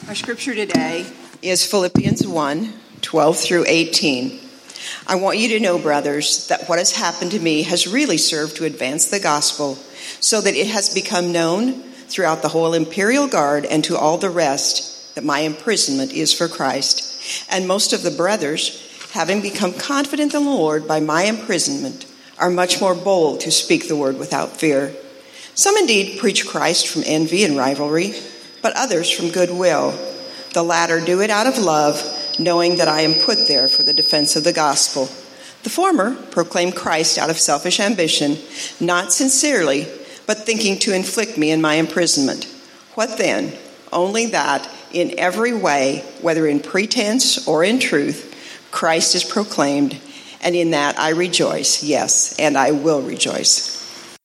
Our scripture today is Philippians 1, 12 through 18. I want you to know, brothers, that what has happened to me has really served to advance the gospel, so that it has become known throughout the whole imperial guard and to all the rest that my imprisonment is for Christ. And most of the brothers, having become confident in the Lord by my imprisonment, are much more bold to speak the word without fear. Some indeed preach Christ from envy and rivalry, but others from goodwill. The latter do it out of love, knowing that I am put there for the defense of the gospel. The former proclaim Christ out of selfish ambition, not sincerely, but thinking to inflict me in my imprisonment. What then? Only that in every way, whether in pretense or in truth, Christ is proclaimed, and in that I rejoice, yes, and I will rejoice.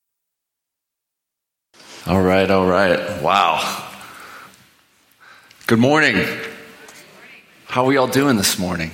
All right. Wow. Good morning. How are we all doing this morning?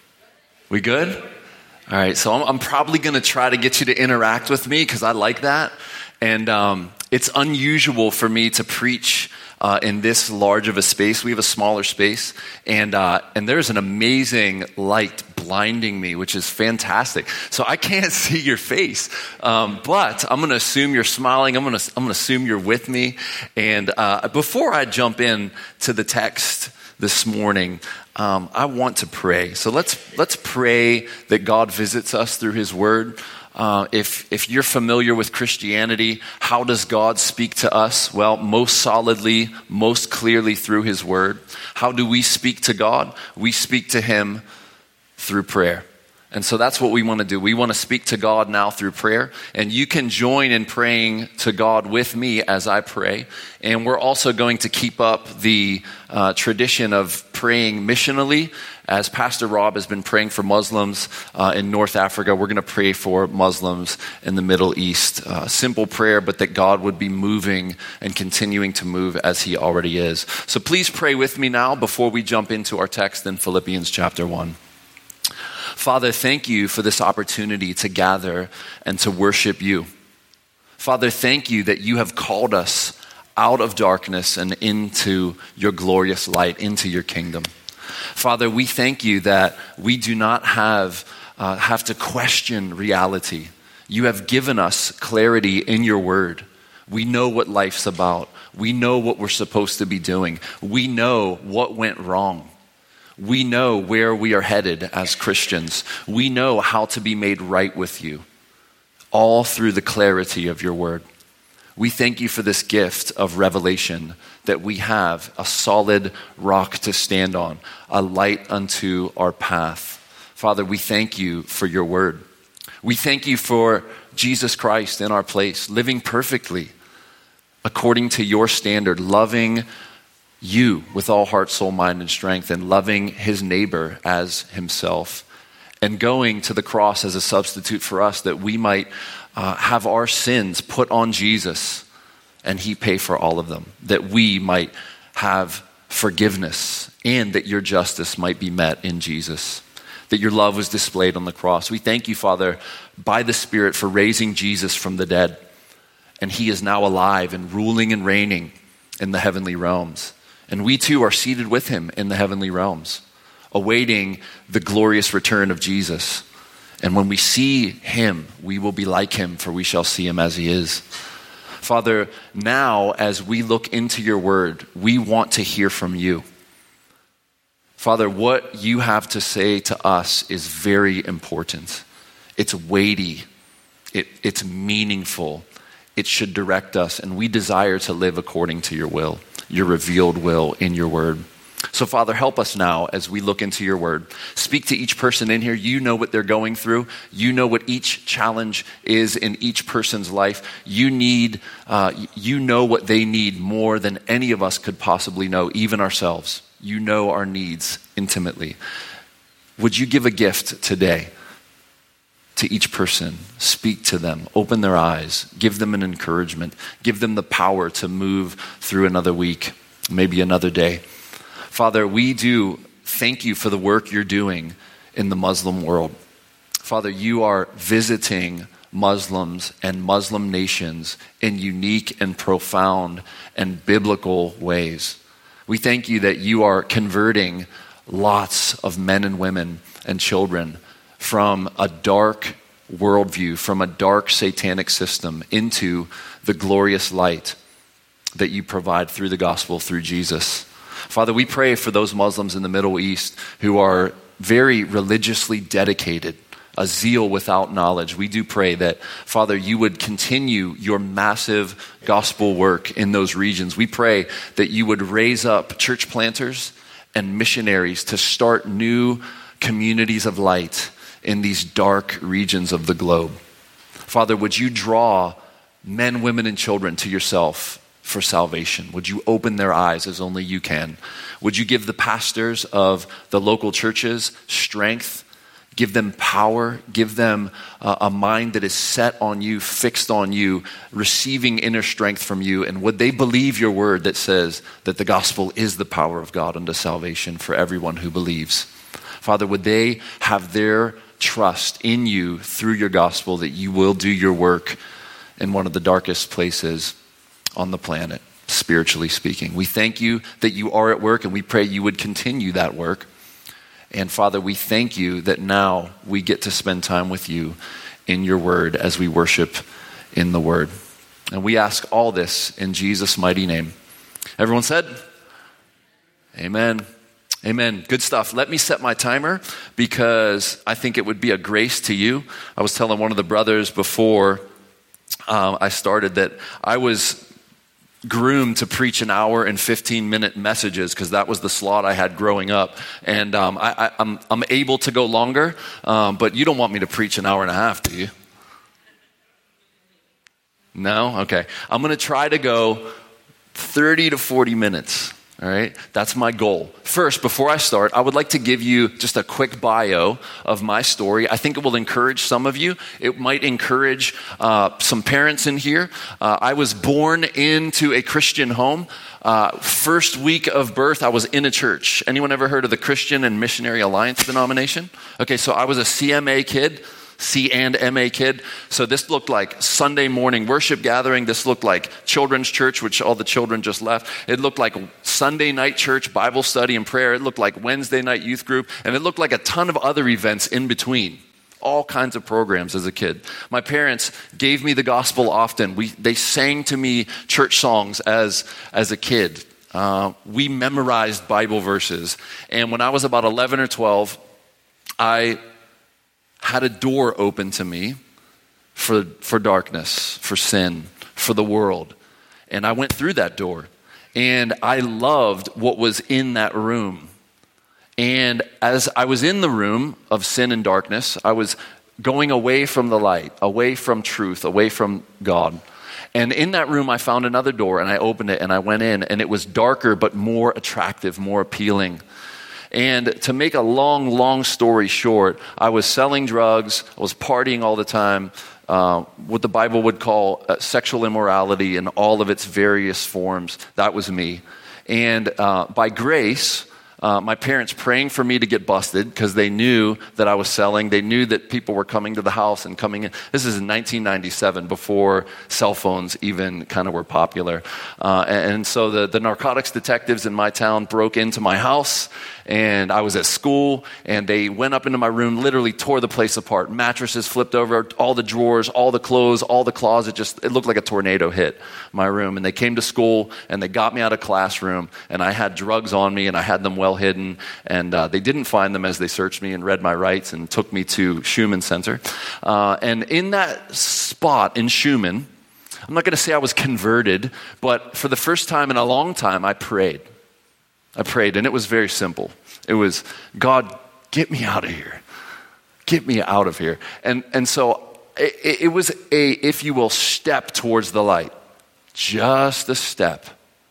We good? All right, so I'm probably going to try to get you to interact with me because I like that. And it's unusual for me to preach in this large of a space. We have a smaller space, and there's an amazing light blinding me, which is fantastic. So I can't see your face, but I'm going to assume you're smiling. I'm going to assume you're with me. And before I jump in to the text this morning, I want to pray. So let's pray that God visits us through His Word. If you're familiar with Christianity, how does God speak to us? Well, most solidly, most clearly through His Word. How do we speak to God? We speak to Him through prayer. And so that's what we want to do. We want to speak to God now through prayer. And you can join in praying to God with me as I pray. And we're also going to keep up the tradition of praying missionally. As Pastor Rob has been praying for Muslims in North Africa, we're going to pray for Muslims in the Middle East. Simple prayer, but that God would be moving and continuing to move as He already is. So please pray with me now before we jump into our text in Philippians chapter 1. Father, thank you for this opportunity to gather and to worship you. Father, thank you that you have called us out of darkness and into your glorious light, into your kingdom. Father, we thank you that we do not have to question reality. You have given us clarity in your word. We know what life's about. We know what we're supposed to be doing. We know what went wrong. We know where we are headed as Christians. We know how to be made right with you, all through the clarity of your word. We thank you for this gift of revelation, that we have a solid rock to stand on, a light unto our path. Father, we thank you for your word. We thank you for Jesus Christ in our place, living perfectly according to your standard, loving you with all heart, soul, mind, and strength, and loving his neighbor as himself, and going to the cross as a substitute for us, that we might have our sins put on Jesus and he pay for all of them, that we might have forgiveness and that your justice might be met in Jesus, that your love was displayed on the cross. We thank you, Father, by the Spirit for raising Jesus from the dead, and he is now alive and ruling and reigning in the heavenly realms. And we too are seated with him in the heavenly realms, awaiting the glorious return of Jesus. And when we see him, we will be like him, for we shall see him as he is. Father, now as we look into your word, we want to hear from you. Father, what you have to say to us is very important. It's weighty. It's meaningful. It should direct us, and we desire to live according to your will, your revealed will in your word. So Father, help us now as we look into your word. Speak to each person in here. You know what they're going through. You know what each challenge is in each person's life. You know what they need more than any of us could possibly know, even ourselves. You know our needs intimately. Would you give a gift today to each person? Speak to them, open their eyes, give them an encouragement, give them the power to move through another week, maybe another day. Father, we do thank you for the work you're doing in the Muslim world. Father, you are visiting Muslims and Muslim nations in unique and profound and biblical ways. We thank you that you are converting lots of men and women and children from a dark worldview, from a dark satanic system into the glorious light that you provide through the gospel, through Jesus. Father, we pray for those Muslims in the Middle East who are very religiously dedicated, a zeal without knowledge. We do pray that, Father, you would continue your massive gospel work in those regions. We pray that you would raise up church planters and missionaries to start new communities of light in these dark regions of the globe. Father, would you draw men, women, and children to yourself for salvation? Would you open their eyes as only you can? Would you give the pastors of the local churches strength? Give them power, give them a mind that is set on you, fixed on you, receiving inner strength from you. And would they believe your word that says that the gospel is the power of God unto salvation for everyone who believes? Father, would they have their trust in you through your gospel that you will do your work in one of the darkest places on the planet, spiritually speaking. We thank you that you are at work, and we pray you would continue that work. And Father, we thank you that now we get to spend time with you in your word as we worship in the word. And we ask all this in Jesus' mighty name. Everyone said, amen. Amen. Good stuff. Let me set my timer because I think it would be a grace to you. I was telling one of the brothers before I started that I was groomed to preach an hour and 15-minute messages because that was the slot I had growing up. And I'm able to go longer, but you don't want me to preach an hour and a half, do you? No? Okay. I'm going to try to go 30 to 40 minutes. All right, that's my goal. First, before I start, I would like to give you just a quick bio of my story. I think it will encourage some of you. It might encourage some parents in here. I was born into a Christian home. First week of birth, I was in a church. Anyone ever heard of the Christian and Missionary Alliance denomination? Okay, so I was a CMA kid. C and MA kid. So this looked like Sunday morning worship gathering. This looked like children's church, which all the children just left. It looked like Sunday night church, Bible study and prayer. It looked like Wednesday night youth group. And it looked like a ton of other events in between. All kinds of programs as a kid. My parents gave me the gospel often. They sang to me church songs as a kid. We memorized Bible verses. And when I was about 11 or 12, I had a door open to me for darkness, for sin, for the world. And I went through that door. And I loved what was in that room. And as I was in the room of sin and darkness, I was going away from the light, away from truth, away from God. And in that room, I found another door, and I opened it, and I went in. And it was darker, but more attractive, more appealing. And to make a long story short, I was selling drugs, I was partying all the time, what the Bible would call sexual immorality in all of its various forms. That was me. And by grace, my parents praying for me to get busted because they knew that I was selling. They knew that people were coming to the house and coming in. This is in 1997, before cell phones even kind of were popular. And so the narcotics detectives in my town broke into my house, and I was at school, and they went up into my room, literally tore the place apart. Mattresses flipped over, all the drawers, all the clothes, all the closet. It looked like a tornado hit my room. And they came to school, and they got me out of classroom, and I had drugs on me, and I had them well hidden, and they didn't find them as they searched me and read my rights and took me to Schumann Center. And in that spot in Schumann, I'm not going to say I was converted, but for the first time in a long time, I prayed, and it was very simple. It was, God, get me out of here. Get me out of here. And so it was a, if you will, step towards the light. Just a step.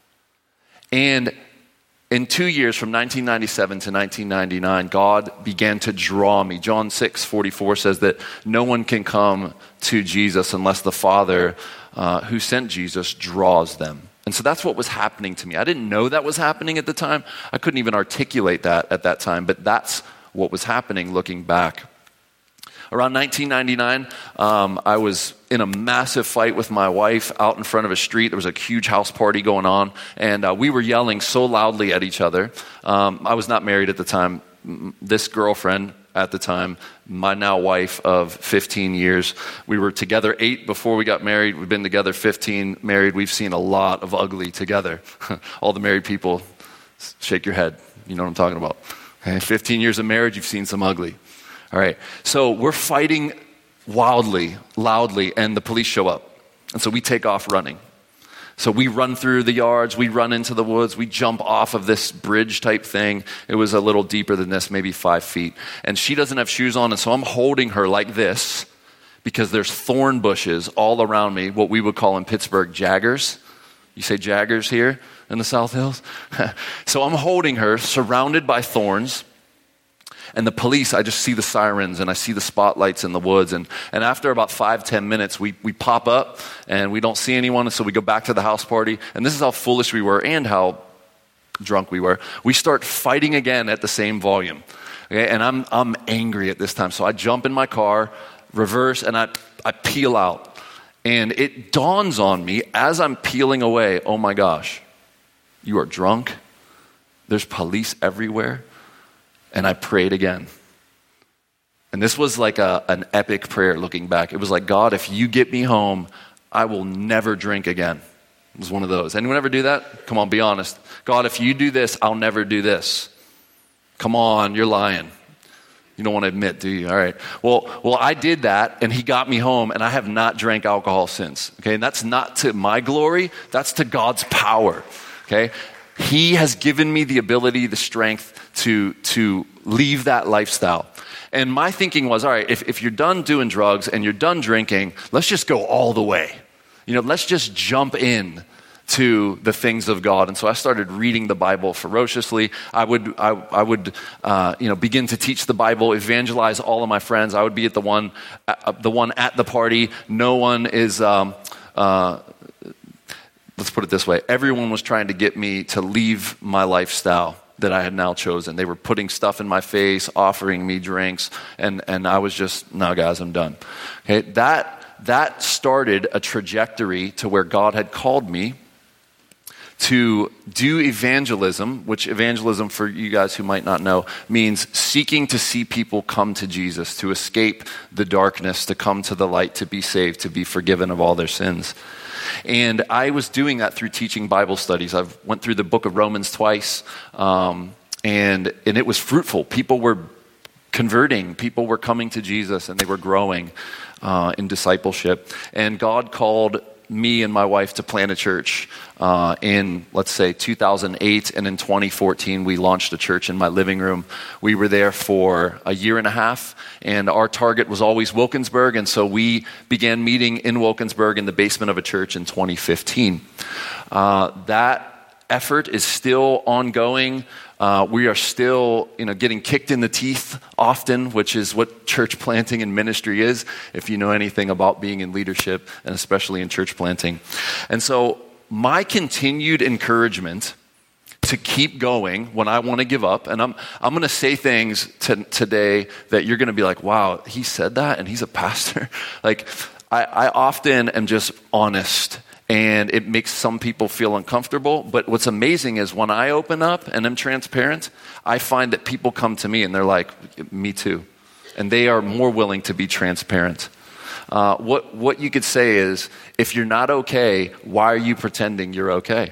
And in 2 years, from 1997 to 1999, God began to draw me. John 6:44 says that no one can come to Jesus unless the Father who sent Jesus draws them. And so that's what was happening to me. I didn't know that was happening at the time. I couldn't even articulate that at that time, but that's what was happening looking back. Around 1999, I was in a massive fight with my wife out in front of a street. There was a huge house party going on, and we were yelling so loudly at each other. I was not married at the time. This girlfriend at the time, my now wife of 15 years, we were together 8 before we got married. We've been together 15, married. We've seen a lot of ugly together. All the married people, shake your head. You know what I'm talking about. Okay? 15 years of marriage, you've seen some ugly. All right. So we're fighting wildly, loudly, and the police show up. And so we take off running. So we run through the yards, we run into the woods, we jump off of this bridge type thing. It was a little deeper than this, maybe 5 feet. And she doesn't have shoes on, and so I'm holding her like this because there's thorn bushes all around me, what we would call in Pittsburgh jaggers. You say jaggers here in the South Hills? So I'm holding her, surrounded by thorns. And the police, I just see the sirens and I see the spotlights in the woods. And after about 5-10 minutes, we pop up and we don't see anyone. And so we go back to the house party. And this is how foolish we were and how drunk we were. We start fighting again at the same volume. Okay? And I'm angry at this time. So I jump in my car, reverse, and I peel out. And it dawns on me as I'm peeling away, oh my gosh, you are drunk. There's police everywhere. And I prayed again. And this was like an epic prayer looking back. It was like, God, if you get me home, I will never drink again. It was one of those. Anyone ever do that? Come on, be honest. God, if you do this, I'll never do this. Come on, you're lying. You don't want to admit, do you? All right. Well, I did that, and he got me home, and I have not drank alcohol since. Okay, and that's not to my glory. That's to God's power. Okay. He has given me the ability, the strength to leave that lifestyle. And my thinking was, all right, if you're done doing drugs and you're done drinking, let's just go all the way. Let's just jump in to the things of God. And so I started reading the Bible ferociously. I would begin to teach the Bible, evangelize all of my friends. I would be at the one at the party. No one is. Let's put it this way. Everyone was trying to get me to leave my lifestyle that I had now chosen. They were putting stuff in my face, offering me drinks, and I was just, no guys, I'm done. Okay, that started a trajectory to where God had called me to do evangelism, which evangelism, for you guys who might not know, means seeking to see people come to Jesus, to escape the darkness, to come to the light, to be saved, to be forgiven of all their sins. And I was doing that through teaching Bible studies. I went through the book of Romans twice, and it was fruitful. People were converting. People were coming to Jesus, and they were growing in discipleship. And God called me and my wife to plant a church in, let's say, 2008, and in 2014 we launched a church in my living room. We were there for a year and a half, and our target was always Wilkinsburg, and so we began meeting in Wilkinsburg in the basement of a church in 2015. That effort is still ongoing. We are still, getting kicked in the teeth often, which is what church planting and ministry is, if you know anything about being in leadership, and especially in church planting. And so my continued encouragement to keep going when I want to give up, and I'm going to say things today that you're going to be like, wow, he said that, and he's a pastor. Like, I often am just honest. And it makes some people feel uncomfortable. But what's amazing is when I open up and I'm transparent, I find that people come to me and they're like, me too. And they are more willing to be transparent. What you could say is, if you're not okay, why are you pretending you're okay?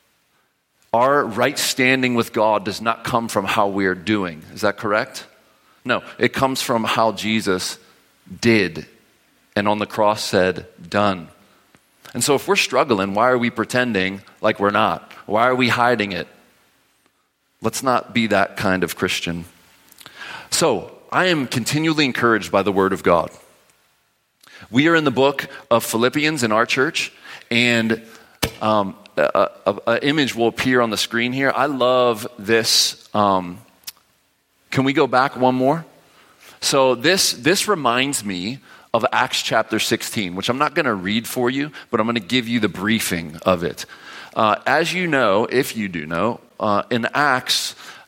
Our right standing with God does not come from how we are doing. Is that correct? No, it comes from how Jesus did. And on the cross said, done. And so if we're struggling, why are we pretending like we're not? Why are we hiding it? Let's not be that kind of Christian. So I am continually encouraged by the Word of God. We are in the book of Philippians in our church, and an image will appear on the screen here. I love this. Can we go back one more? So this reminds me of Acts chapter 16, which I'm not going to read for you, but I'm going to give you the briefing of it. As you know, if you do know, in Acts,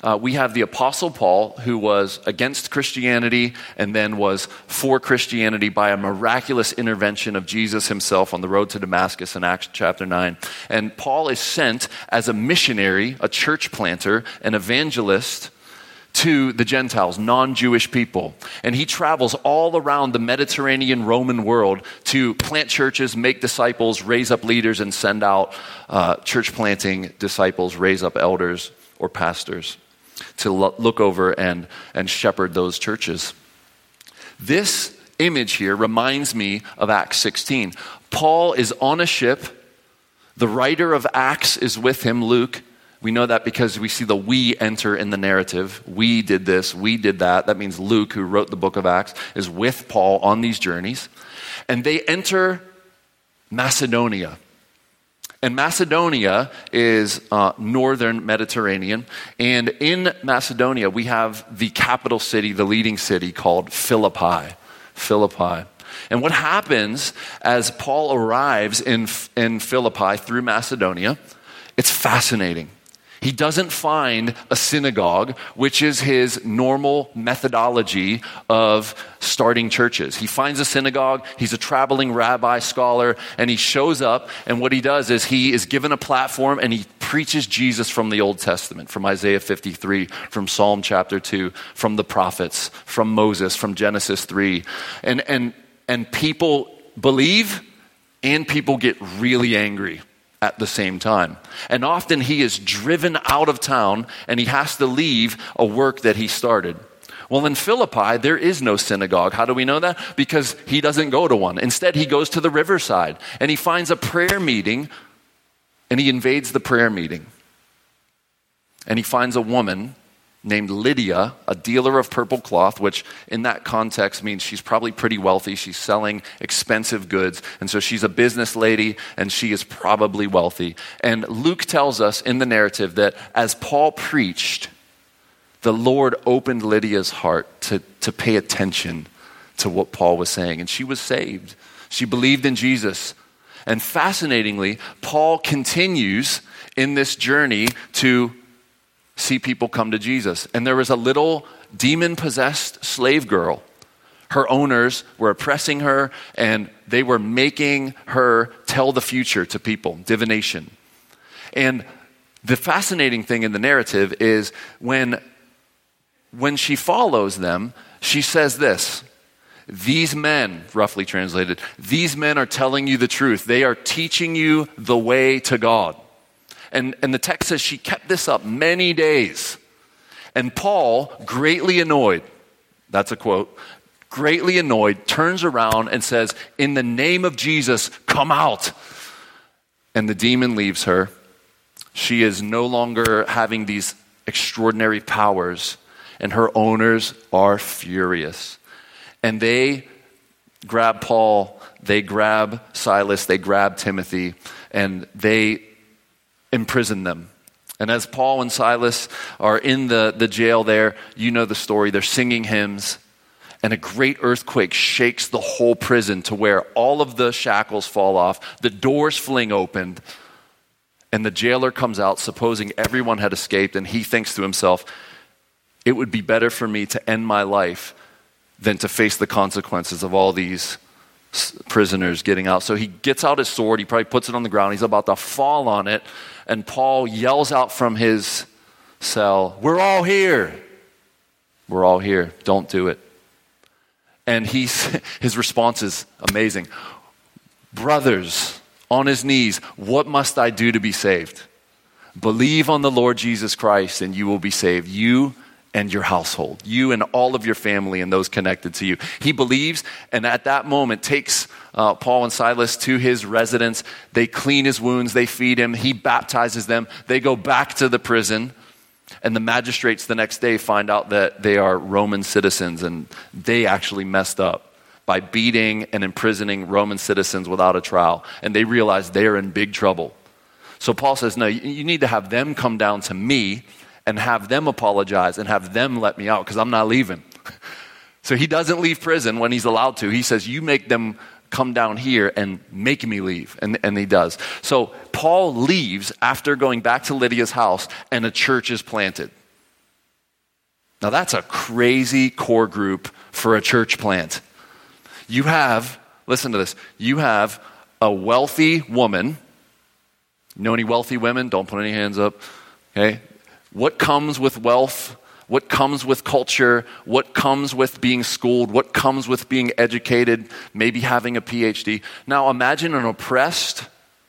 we have the Apostle Paul, who was against Christianity and then was for Christianity by a miraculous intervention of Jesus himself on the road to Damascus in Acts chapter 9. And Paul is sent as a missionary, a church planter, an evangelist to the Gentiles, non-Jewish people. And he travels all around the Mediterranean Roman world to plant churches, make disciples, raise up leaders, and send out church planting disciples, raise up elders or pastors to look over and shepherd those churches. This image here reminds me of Acts 16. Paul is on a ship. The writer of Acts is with him, Luke. We know that because we see the we enter in the narrative. We did this, we did that. That means Luke, who wrote the book of Acts, is with Paul on these journeys. And they enter Macedonia. And Macedonia is northern Mediterranean. And in Macedonia, we have the capital city, the leading city called Philippi. Philippi. And what happens as Paul arrives in Philippi through Macedonia, it's fascinating. He doesn't find a synagogue, which is his normal methodology of starting churches. He finds a synagogue, he's a traveling rabbi scholar, and he shows up, and what he does is he is given a platform and he preaches Jesus from the Old Testament, from Isaiah 53, from Psalm chapter 2, from the prophets, from Moses, from Genesis 3. And people believe and people get really angry at the same time. And often he is driven out of town and he has to leave a work that he started. Well, in Philippi, there is no synagogue. How do we know that? Because he doesn't go to one. Instead, he goes to the riverside and he finds a prayer meeting and he invades the prayer meeting. And he finds a woman named Lydia, a dealer of purple cloth, which in that context means she's probably pretty wealthy. She's selling expensive goods. And so she's a business lady and she is probably wealthy. And Luke tells us in the narrative that as Paul preached, the Lord opened Lydia's heart to pay attention to what Paul was saying. And she was saved. She believed in Jesus. And fascinatingly, Paul continues in this journey to see people come to Jesus. And there was a little demon-possessed slave girl. Her owners were oppressing her, and they were making her tell the future to people, divination. And the fascinating thing in the narrative is when she follows them, she says this: these men, roughly translated, these men are telling you the truth. They are teaching you the way to God. And the text says she kept this up many days. And Paul, greatly annoyed, that's a quote, greatly annoyed, turns around and says, in the name of Jesus, come out. And the demon leaves her. She is no longer having these extraordinary powers, and her owners are furious. And they grab Paul, they grab Silas, they grab Timothy, and they imprison them. And as Paul and Silas are in the jail there, you know the story, they're singing hymns, and a great earthquake shakes the whole prison to where all of the shackles fall off, the doors fling open, and the jailer comes out supposing everyone had escaped, and he thinks to himself, it would be better for me to end my life than to face the consequences of all these prisoners getting out. So he gets out his sword, he probably puts it on the ground, he's about to fall on it, and Paul yells out from his cell, we're all here. We're all here. Don't do it. And his response is amazing. Brothers, on his knees, what must I do to be saved? Believe on the Lord Jesus Christ and you will be saved. You and your household, you and all of your family and those connected to you. He believes, and at that moment takes Paul and Silas to his residence. They clean his wounds, they feed him, he baptizes them. They go back to the prison, and the magistrates the next day find out that they are Roman citizens, and they actually messed up by beating and imprisoning Roman citizens without a trial. And they realize they are in big trouble. So Paul says, no, you need to have them come down to me and have them apologize and have them let me out because I'm not leaving. So he doesn't leave prison when he's allowed to. He says, you make them come down here and make me leave. And he does. So Paul leaves after going back to Lydia's house and a church is planted. Now that's a crazy core group for a church plant. You have, listen to this, you have a wealthy woman. Know any wealthy women? Don't put any hands up. Okay. What comes with wealth? What comes with culture? What comes with being schooled? What comes with being educated? Maybe having a PhD. Now imagine an oppressed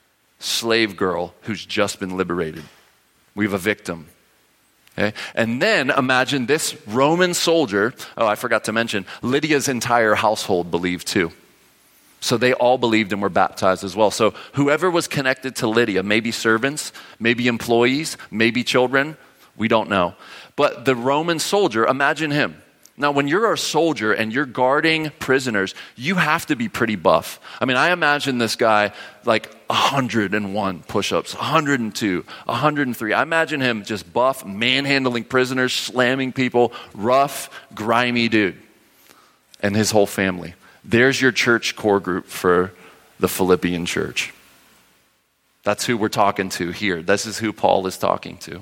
slave girl who's just been liberated. We have a victim. Okay? And then imagine this Roman soldier. Oh, I forgot to mention, Lydia's entire household believed too. So they all believed and were baptized as well. So whoever was connected to Lydia, maybe servants, maybe employees, maybe children, we don't know. But the Roman soldier, imagine him. Now, when you're a soldier and you're guarding prisoners, you have to be pretty buff. I mean, I imagine this guy like 101 push-ups, 102, 103. I imagine him just buff, manhandling prisoners, slamming people, rough, grimy dude, and his whole family. There's your church core group for the Philippian church. That's who we're talking to here. This is who Paul is talking to.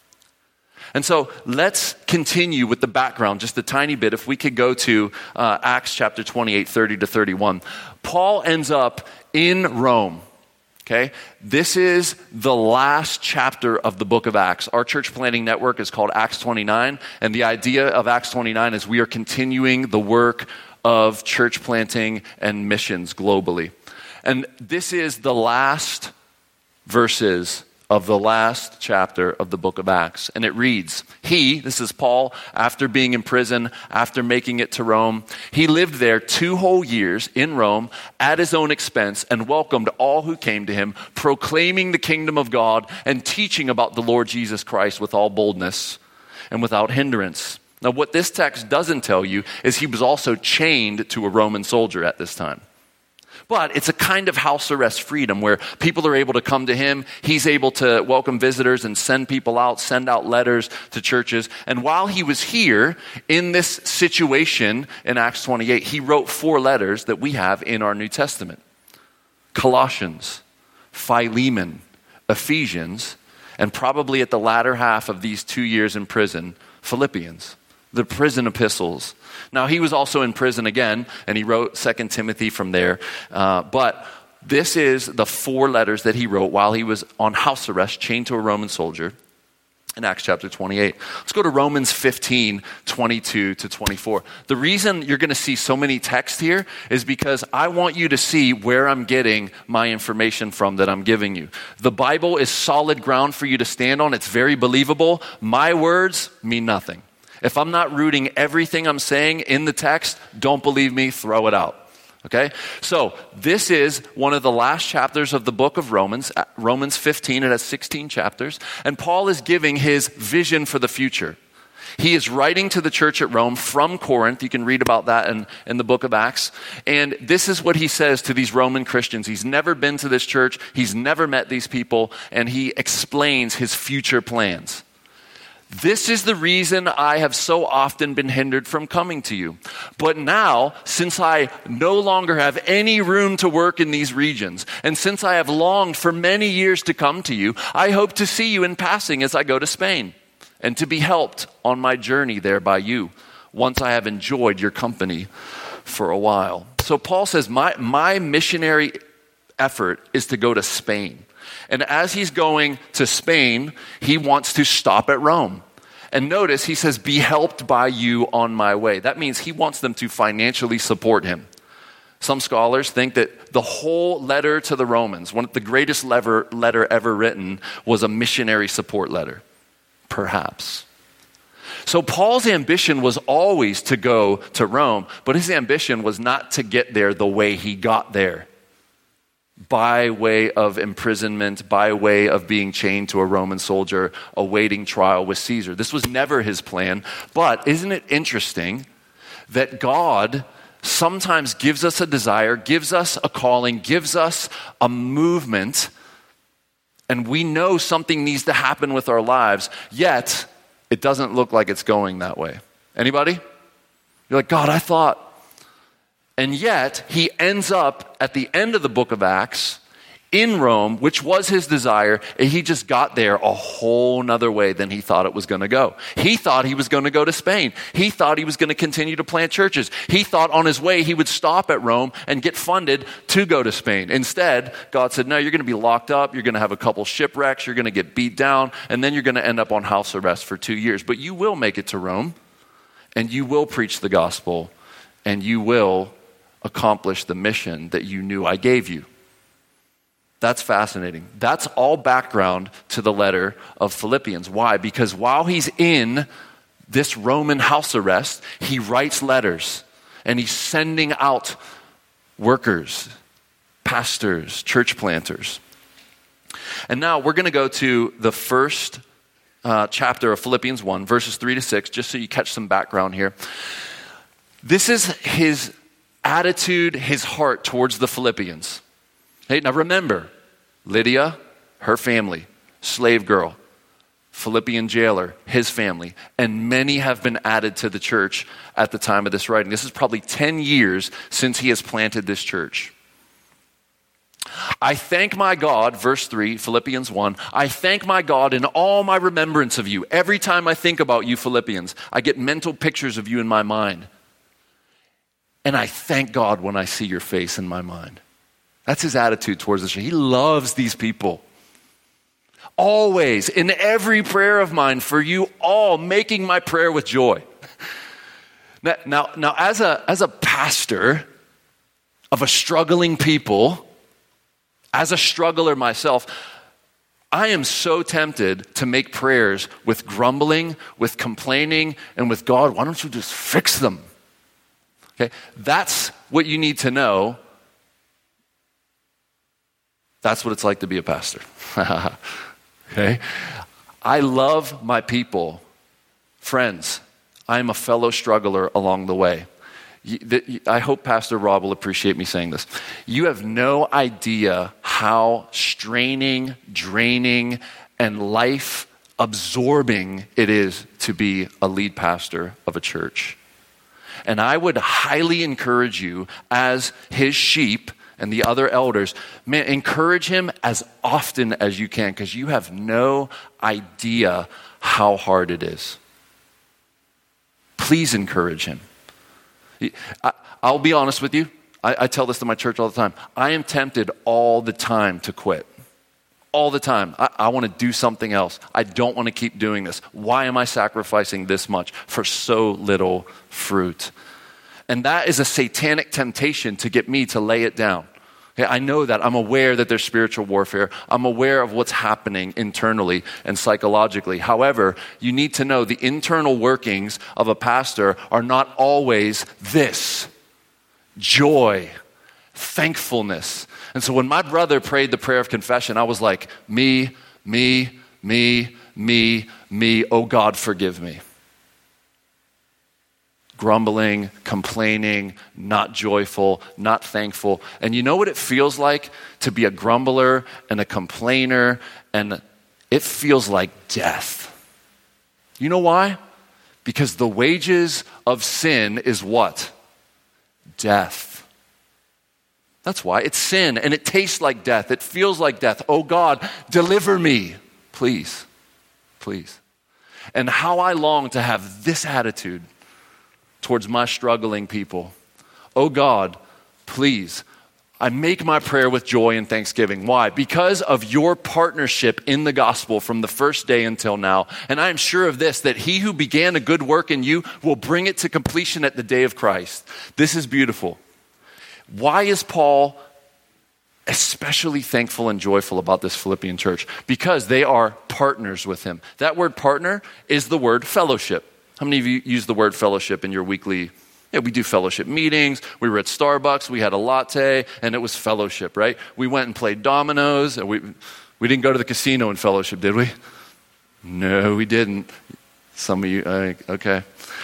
And so let's continue with the background just a tiny bit. If we could go to Acts chapter 28, 30 to 31. Paul ends up in Rome. Okay, this is the last chapter of the book of Acts. Our church planting network is called Acts 29. And the idea of Acts 29 is we are continuing the work of church planting and missions globally. And this is the last verses of the last chapter of the book of Acts. And it reads, this is Paul, after being in prison, after making it to Rome, he lived there 2 whole years in Rome at his own expense and welcomed all who came to him, proclaiming the kingdom of God and teaching about the Lord Jesus Christ with all boldness and without hindrance. Now, what this text doesn't tell you is he was also chained to a Roman soldier at this time. But it's a kind of house arrest freedom where people are able to come to him. He's able to welcome visitors and send people out, send out letters to churches. And while he was here in this situation in Acts 28, he wrote 4 letters that we have in our New Testament. Colossians, Philemon, Ephesians, and probably at the latter half of these 2 years in prison, Philippians, the prison epistles. Now, he was also in prison again, and he wrote 2 Timothy from there. But this is the 4 letters that he wrote while he was on house arrest, chained to a Roman soldier in Acts chapter 28. Let's go to Romans 15, 22 to 24. The reason you're going to see so many texts here is because I want you to see where I'm getting my information from that I'm giving you. The Bible is solid ground for you to stand on. It's very believable. My words mean nothing. If I'm not rooting everything I'm saying in the text, don't believe me, throw it out. Okay? So this is one of the last chapters of the book of Romans, Romans 15. It has 16 chapters. And Paul is giving his vision for the future. He is writing to the church at Rome from Corinth. You can read about that in the book of Acts. And this is what he says to these Roman Christians. He's never been to this church. He's never met these people. And he explains his future plans. This is the reason I have so often been hindered from coming to you. But now, since I no longer have any room to work in these regions, and since I have longed for many years to come to you, I hope to see you in passing as I go to Spain, and to be helped on my journey there by you, once I have enjoyed your company for a while. So Paul says, my missionary effort is to go to Spain. And as he's going to Spain, he wants to stop at Rome. And notice he says, be helped by you on my way. That means he wants them to financially support him. Some scholars think that the whole letter to the Romans, one of the greatest letter ever written, was a missionary support letter. Perhaps. So Paul's ambition was always to go to Rome, but his ambition was not to get there the way he got there. By way of imprisonment, by way of being chained to a Roman soldier, awaiting trial with Caesar. This was never his plan. But isn't it interesting that God sometimes gives us a desire, gives us a calling, gives us a movement, and we know something needs to happen with our lives, yet it doesn't look like it's going that way. Anybody? You're like, God, I thought. And yet, he ends up at the end of the book of Acts in Rome, which was his desire, and he just got there a whole nother way than he thought it was going to go. He thought he was going to go to Spain. He thought he was going to continue to plant churches. He thought on his way he would stop at Rome and get funded to go to Spain. Instead, God said, no, you're going to be locked up. You're going to have a couple shipwrecks. You're going to get beat down, and then you're going to end up on house arrest for 2 years. But you will make it to Rome, and you will preach the gospel, and you will accomplish the mission that you knew I gave you. That's fascinating. That's all background to the letter of Philippians. Why? Because while he's in this Roman house arrest, he writes letters and he's sending out workers, pastors, church planters. And now we're going to go to the first chapter of Philippians 1, verses 3-6, just so you catch some background here. This is his attitude, his heart towards the Philippians. Hey, now remember, Lydia, her family, slave girl, Philippian jailer, his family, and many have been added to the church at the time of this writing. This is probably 10 years since he has planted this church. I thank my God, verse 3, Philippians 1, I thank my God in all my remembrance of you. Every time I think about you, Philippians, I get mental pictures of you in my mind. And I thank God when I see your face in my mind. That's his attitude towards the church. He loves these people. Always, in every prayer of mine, for you all, making my prayer with joy. Now, as a pastor of a struggling people, as a struggler myself, I am so tempted to make prayers with grumbling, with complaining, and with God, why don't you just fix them? Okay, that's what you need to know. That's what it's like to be a pastor. Okay? I love my people. Friends, I am a fellow struggler along the way. I hope Pastor Rob will appreciate me saying this. You have no idea how straining, draining, and life-absorbing it is to be a lead pastor of a church. And I would highly encourage you as his sheep and the other elders, man, encourage him as often as you can, because you have no idea how hard it is. Please encourage him. I'll be honest with you. I tell this to my church all the time. I am tempted all the time to quit. All the time. I want to do something else. I don't want to keep doing this. Why am I sacrificing this much for so little fruit? And that is a satanic temptation to get me to lay it down. Okay, I know that. I'm aware that there's spiritual warfare. I'm aware of what's happening internally and psychologically. However, you need to know the internal workings of a pastor are not always this: joy, thankfulness. And so when my brother prayed the prayer of confession, I was like, me, oh God, forgive me. Grumbling, complaining, not joyful, not thankful. And you know what it feels like to be a grumbler and a complainer? And it feels like death. You know why? Because the wages of sin is what? Death. That's why. It's sin, and it tastes like death. It feels like death. Oh God, deliver me, please, please. And how I long to have this attitude towards my struggling people. Oh God, please, I make my prayer with joy and thanksgiving. Why? Because of your partnership in the gospel from the first day until now. And I am sure of this, that he who began a good work in you will bring it to completion at the day of Christ. This is beautiful. Why is Paul especially thankful and joyful about this Philippian church? Because they are partners with him. That word partner is the word fellowship. How many of you use the word fellowship in your weekly? Yeah, we do fellowship meetings. We were at Starbucks. We had a latte, and it was fellowship, right? We went and played dominoes. And we didn't go to the casino in fellowship, did we? No, we didn't. Some of you, okay.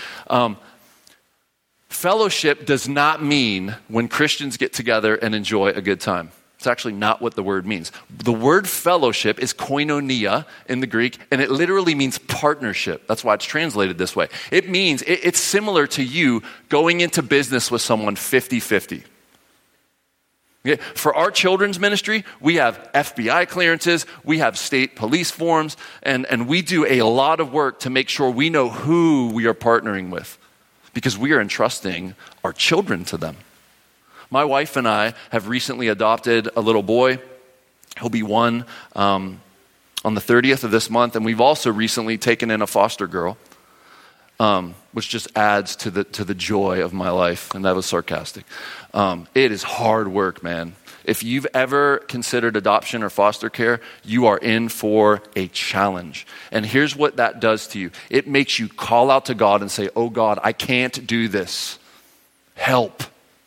Fellowship does not mean when Christians get together and enjoy a good time. It's actually not what the word means. The word fellowship is koinonia in the Greek, and it literally means partnership. That's why it's translated this way. It means, it's similar to you going into business with someone 50-50. Okay? For our children's ministry, we have FBI clearances, we have state police forms, and we do a lot of work to make sure we know who we are partnering with because we are entrusting our children to them. My wife and I have recently adopted a little boy. He'll be one on the 30th of this month, and we've also recently taken in a foster girl, which just adds to the joy of my life, and that was sarcastic. It is hard work, man. If you've ever considered adoption or foster care, you are in for a challenge. And here's what that does to you. It makes you call out to God and say, oh God, I can't do this. Help.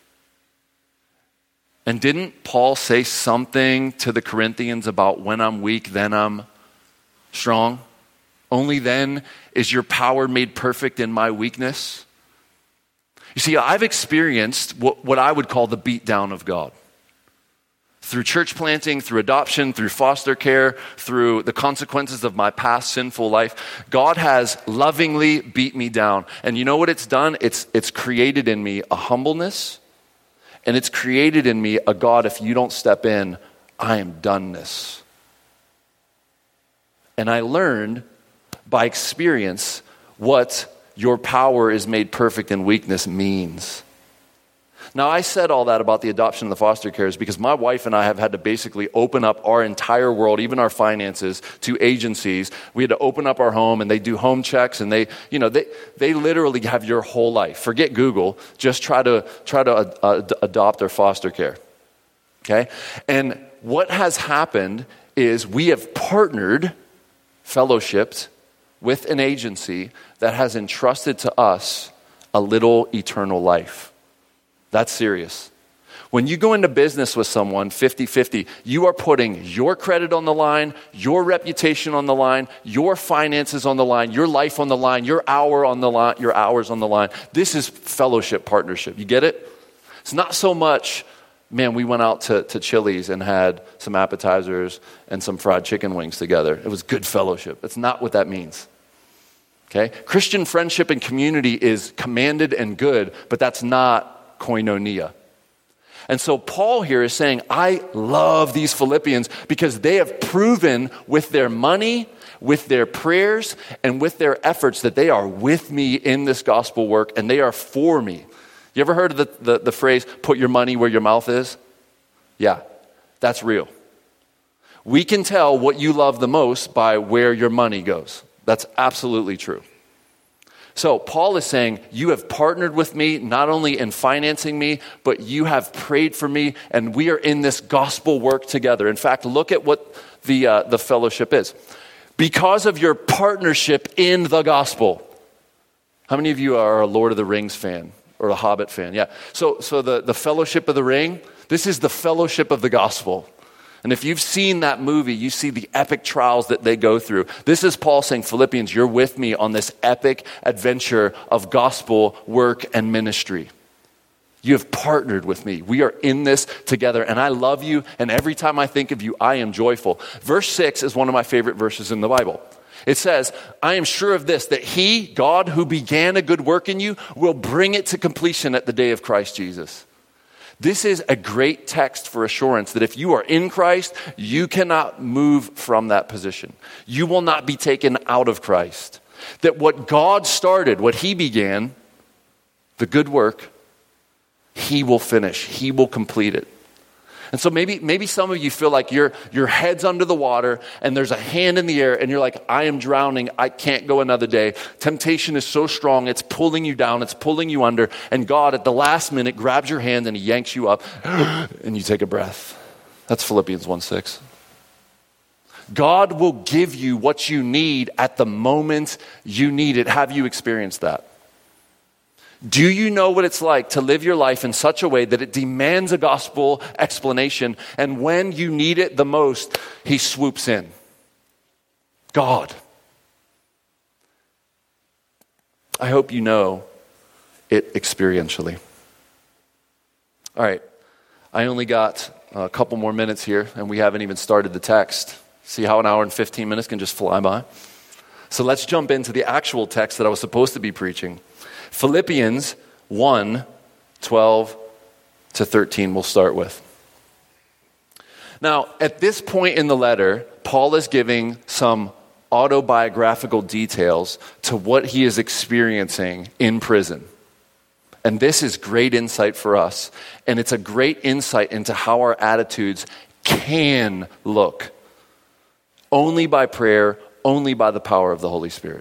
And didn't Paul say something to the Corinthians about when I'm weak, then I'm strong? Only then is your power made perfect in my weakness. You see, I've experienced what I would call the beatdown of God. Through church planting, through adoption, through foster care, through the consequences of my past sinful life, God has lovingly beat me down. And you know what it's done? It's created in me a humbleness, and it's created in me a God, if you don't step in, I am doneness. And I learned by experience what your power is made perfect in weakness means. Now, I said all that about the adoption and the foster cares because my wife and I have had to basically open up our entire world, even our finances, to agencies. We had to open up our home, and they do home checks, and they literally have your whole life. Forget Google. Just try to adopt or foster care. Okay? And what has happened is we have partnered, fellowshipped with an agency that has entrusted to us a little eternal life. That's serious. When you go into business with someone 50-50, you are putting your credit on the line, your reputation on the line, your finances on the line, your life on the line, your hour on the line, your hours on the line. This is fellowship partnership. You get it? It's not so much, man, we went out to Chili's and had some appetizers and some fried chicken wings together. It was good fellowship. That's not what that means. Okay? Christian friendship and community is commanded and good, but that's not koinonia. And so Paul here is saying, I love these Philippians because they have proven with their money, with their prayers, and with their efforts that they are with me in this gospel work and they are for me. You ever heard of the phrase, put your money where your mouth is? Yeah, that's real. We can tell what you love the most by where your money goes. That's absolutely true. So Paul is saying, you have partnered with me, not only in financing me, but you have prayed for me, and we are in this gospel work together. In fact, look at what the fellowship is. Because of your partnership in the gospel. How many of you are a Lord of the Rings fan or a Hobbit fan? Yeah. So the Fellowship of the Ring, this is the fellowship of the gospel. And if you've seen that movie, you see the epic trials that they go through. This is Paul saying, Philippians, you're with me on this epic adventure of gospel work and ministry. You have partnered with me. We are in this together, and I love you, and every time I think of you, I am joyful. Verse 6 is one of my favorite verses in the Bible. It says, I am sure of this, that he, God, who began a good work in you, will bring it to completion at the day of Christ Jesus. This is a great text for assurance that if you are in Christ, you cannot move from that position. You will not be taken out of Christ. That what God started, what he began, the good work, he will finish. He will complete it. And so maybe some of you feel like your head's under the water and there's a hand in the air and you're like, I am drowning. I can't go another day. Temptation is so strong. It's pulling you down. It's pulling you under. And God at the last minute grabs your hand and he yanks you up and you take a breath. That's Philippians 1:6. God will give you what you need at the moment you need it. Have you experienced that? Do you know what it's like to live your life in such a way that it demands a gospel explanation, and when you need it the most, he swoops in? God. I hope you know it experientially. All right, I only got a couple more minutes here, and we haven't even started the text. See how an hour and 15 minutes can just fly by? So let's jump into the actual text that I was supposed to be preaching. Philippians 1:12-13 we'll start with. Now, at this point in the letter, Paul is giving some autobiographical details to what he is experiencing in prison. And this is great insight for us. And it's a great insight into how our attitudes can look. Only by prayer, only by the power of the Holy Spirit.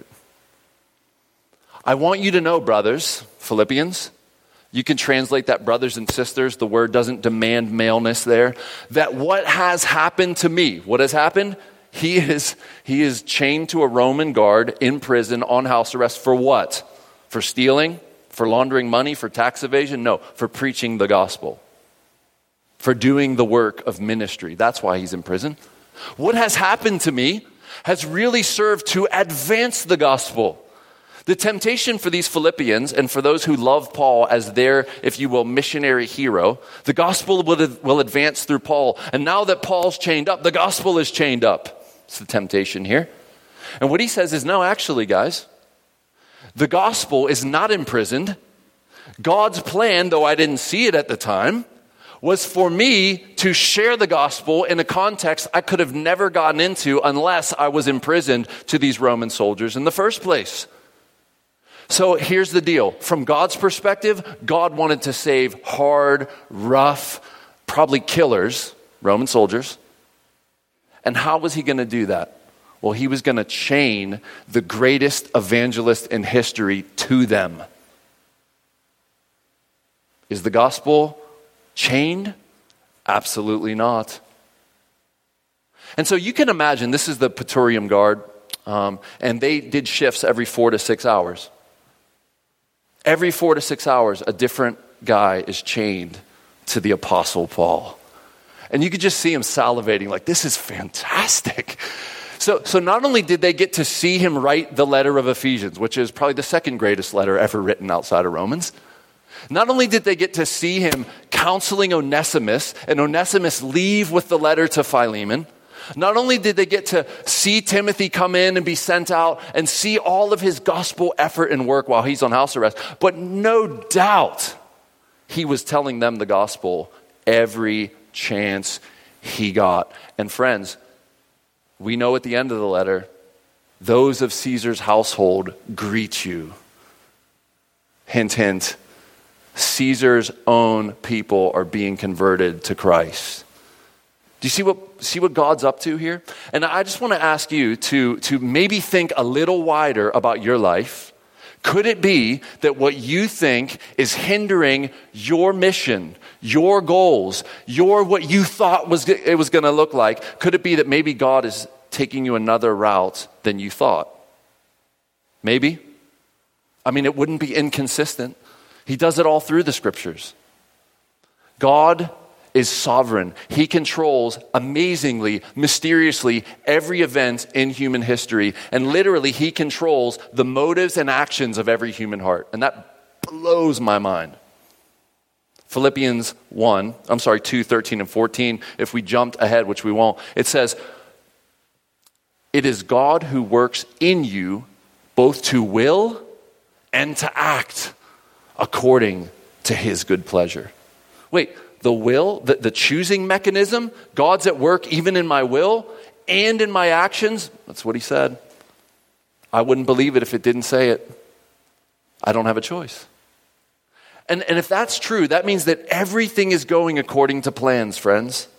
I want you to know, brothers, Philippians, you can translate that brothers and sisters. The word doesn't demand maleness there. That what has happened to me, what has happened? He is chained to a Roman guard in prison on house arrest for what? For stealing? For laundering money? For tax evasion? No, for preaching the gospel. For doing the work of ministry. That's why he's in prison. What has happened to me has really served to advance the gospel. The temptation for these Philippians and for those who love Paul as their, if you will, missionary hero, the gospel will advance through Paul. And now that Paul's chained up, the gospel is chained up. It's the temptation here. And what he says is, no, actually, guys, the gospel is not imprisoned. God's plan, though I didn't see it at the time, was for me to share the gospel in a context I could have never gotten into unless I was imprisoned to these Roman soldiers in the first place. So here's the deal. From God's perspective, God wanted to save hard, rough, probably killers, Roman soldiers. And how was he going to do that? Well, he was going to chain the greatest evangelist in history to them. Is the gospel chained? Absolutely not. And so you can imagine, this is the Praetorian Guard, and they did shifts every 4 to 6 hours. Every 4 to 6 hours, a different guy is chained to the Apostle Paul. And you could just see him salivating, like, this is fantastic. So not only did they get to see him write the letter of Ephesians, which is probably the second greatest letter ever written outside of Romans, not only did they get to see him counseling Onesimus, and Onesimus leave with the letter to Philemon, not only did they get to see Timothy come in and be sent out and see all of his gospel effort and work while he's on house arrest, but no doubt he was telling them the gospel every chance he got. And friends, we know at the end of the letter, those of Caesar's household greet you. Hint, hint. Caesar's own people are being converted to Christ. Do you see what God's up to here? And I just want to ask you to maybe think a little wider about your life. Could it be that what you think is hindering your mission, your goals, what you thought it was going to look like? Could it be that maybe God is taking you another route than you thought? Maybe. I mean, it wouldn't be inconsistent. He does it all through the scriptures. God is sovereign. He controls amazingly, mysteriously every event in human history. And literally, he controls the motives and actions of every human heart. And that blows my mind. Philippians 2, 13 and 14, if we jumped ahead, which we won't, it says, it is God who works in you both to will and to act according to his good pleasure. Wait, the will, the choosing mechanism, God's at work even in my will and in my actions? That's what he said. I wouldn't believe it if it didn't say it. I don't have a choice. And if that's true, that means that everything is going according to plans, friends.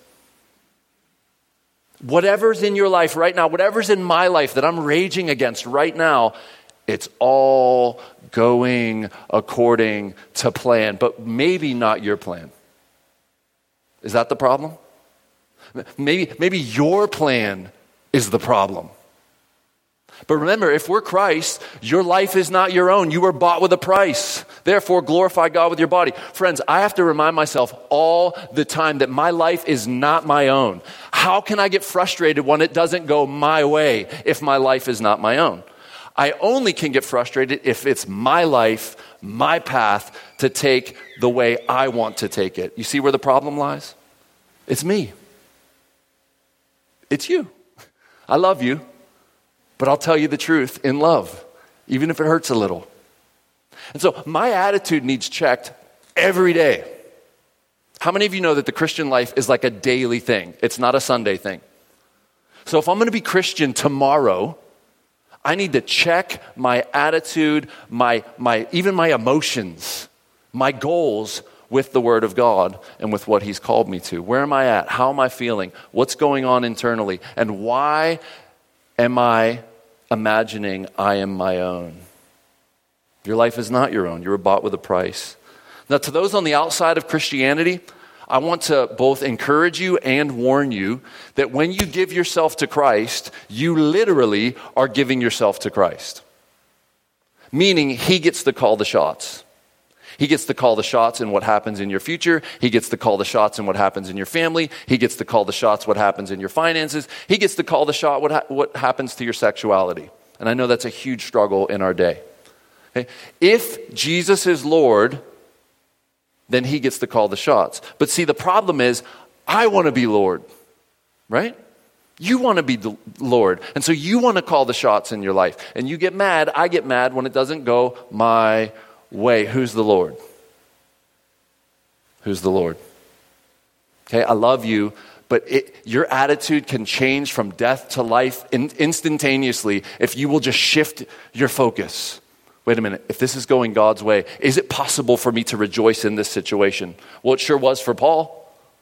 Whatever's in your life right now, whatever's in my life that I'm raging against right now, it's all going according to plan, but maybe not your plan. Is that the problem? Maybe your plan is the problem. But remember, if we're Christ, your life is not your own. You were bought with a price. Therefore, glorify God with your body. Friends, I have to remind myself all the time that my life is not my own. How can I get frustrated when it doesn't go my way if my life is not my own? I only can get frustrated if it's my life, my path to take the way I want to take it. You see where the problem lies? It's me. It's you. I love you, but I'll tell you the truth in love, even if it hurts a little. And so my attitude needs checked every day. How many of you know that the Christian life is like a daily thing? It's not a Sunday thing. So if I'm going to be Christian tomorrow, I need to check my attitude, even my emotions, my goals with the Word of God and with what He's called me to. Where am I at? How am I feeling? What's going on internally? And why am I imagining I am my own? Your life is not your own. You were bought with a price. Now, to those on the outside of Christianity, I want to both encourage you and warn you that when you give yourself to Christ, you literally are giving yourself to Christ. Meaning, He gets to call the shots. He gets to call the shots in what happens in your future. He gets to call the shots in what happens in your family. He gets to call the shots what happens in your finances. He gets to call the shot what happens to your sexuality. And I know that's a huge struggle in our day. Okay? If Jesus is Lord, then He gets to call the shots. But see, the problem is, I want to be Lord, right? You want to be the Lord. And so you want to call the shots in your life. And you get mad, I get mad when it doesn't go my way. Who's the Lord? Who's the Lord? Okay, I love you, but your attitude can change from death to life instantaneously if you will just shift your focus. Wait a minute, if this is going God's way, is it possible for me to rejoice in this situation? Well, it sure was for Paul.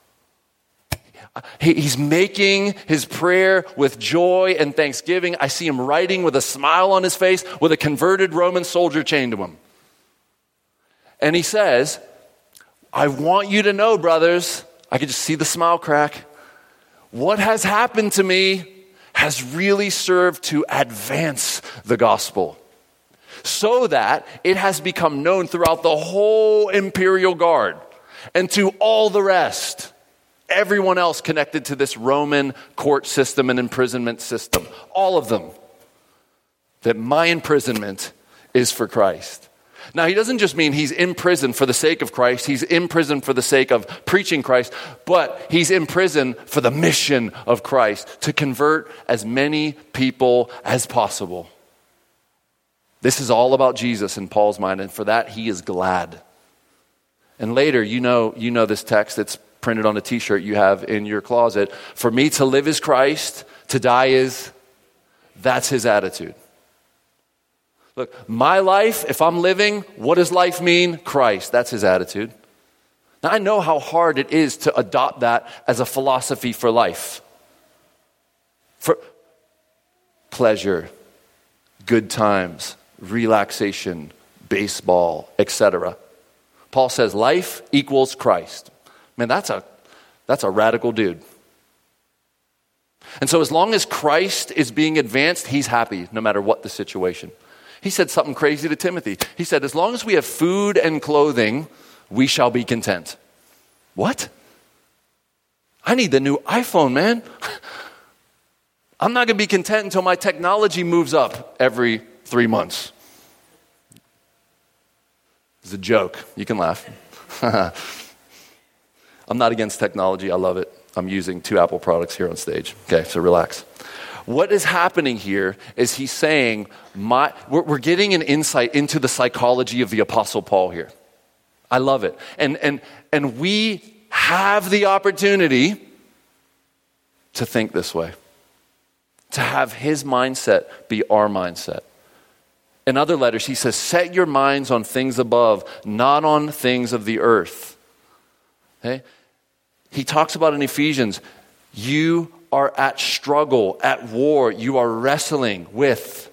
He's making his prayer with joy and thanksgiving. I see him writing with a smile on his face with a converted Roman soldier chained to him. And he says, I want you to know, brothers, I could just see the smile crack. What has happened to me has really served to advance the gospel, so that it has become known throughout the whole imperial guard and to all the rest, everyone else connected to this Roman court system and imprisonment system, all of them, that my imprisonment is for Christ. Now, he doesn't just mean he's in prison for the sake of Christ. He's in prison for the sake of preaching Christ, but he's in prison for the mission of Christ, to convert as many people as possible. This is all about Jesus in Paul's mind, and for that he is glad. And later, you know this text. It's printed on a t-shirt you have in your closet. For me to live is Christ, to die is, that's his attitude. Look, my life, if I'm living, what does life mean? Christ, that's his attitude. Now, I know how hard it is to adopt that as a philosophy for life. For pleasure, good times, relaxation, baseball, etc. Paul says life equals Christ. Man, that's a radical dude. And so as long as Christ is being advanced, he's happy no matter what the situation. He said something crazy to Timothy. He said, as long as we have food and clothing, we shall be content. What? I need the new iPhone, man. I'm not going to be content until my technology moves up every 3 months. It's a joke. You can laugh. I'm not against technology. I love it. I'm using 2 Apple products here on stage. Okay, so relax. What is happening here is he's saying, we're getting an insight into the psychology of the Apostle Paul here. I love it. And we have the opportunity to think this way, to have his mindset be our mindset. In other letters, he says, set your minds on things above, not on things of the earth. Okay? He talks about in Ephesians, you are at struggle, at war. You are wrestling with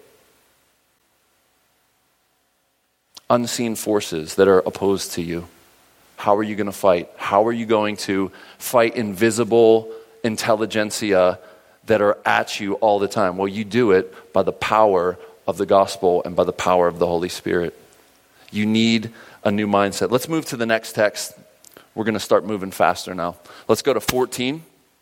unseen forces that are opposed to you. How are you going to fight? How are you going to fight invisible intelligentsia that are at you all the time? Well, you do it by the power of the gospel and by the power of the Holy Spirit. You need a new mindset. Let's move to the next text. We're going to start moving faster now. Let's go to 14.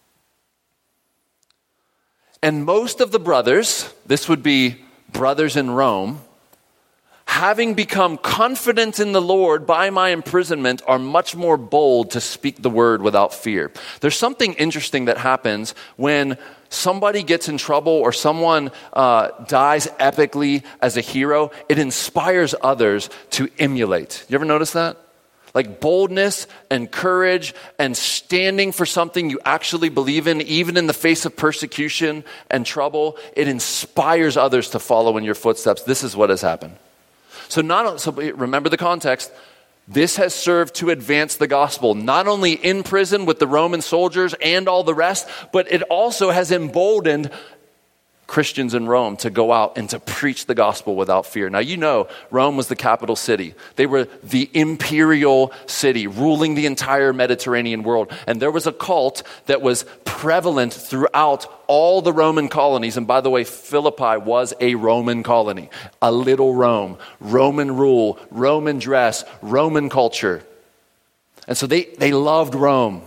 And most of the brothers, this would be brothers in Rome, having become confident in the Lord by my imprisonment, are much more bold to speak the word without fear. There's something interesting that happens when somebody gets in trouble or someone dies epically as a hero. It inspires others to emulate. You ever notice that? Like boldness and courage and standing for something you actually believe in, even in the face of persecution and trouble, it inspires others to follow in your footsteps. This is what has happened. So remember the context. This has served to advance the gospel, not only in prison with the Roman soldiers and all the rest, but it also has emboldened Christians in Rome to go out and to preach the gospel without fear. Now, you know, Rome was the capital city. They were the imperial city ruling the entire Mediterranean world. And there was a cult that was prevalent throughout all the Roman colonies. And by the way, Philippi was a Roman colony, a little Rome, Roman rule, Roman dress, Roman culture. And so they loved Rome.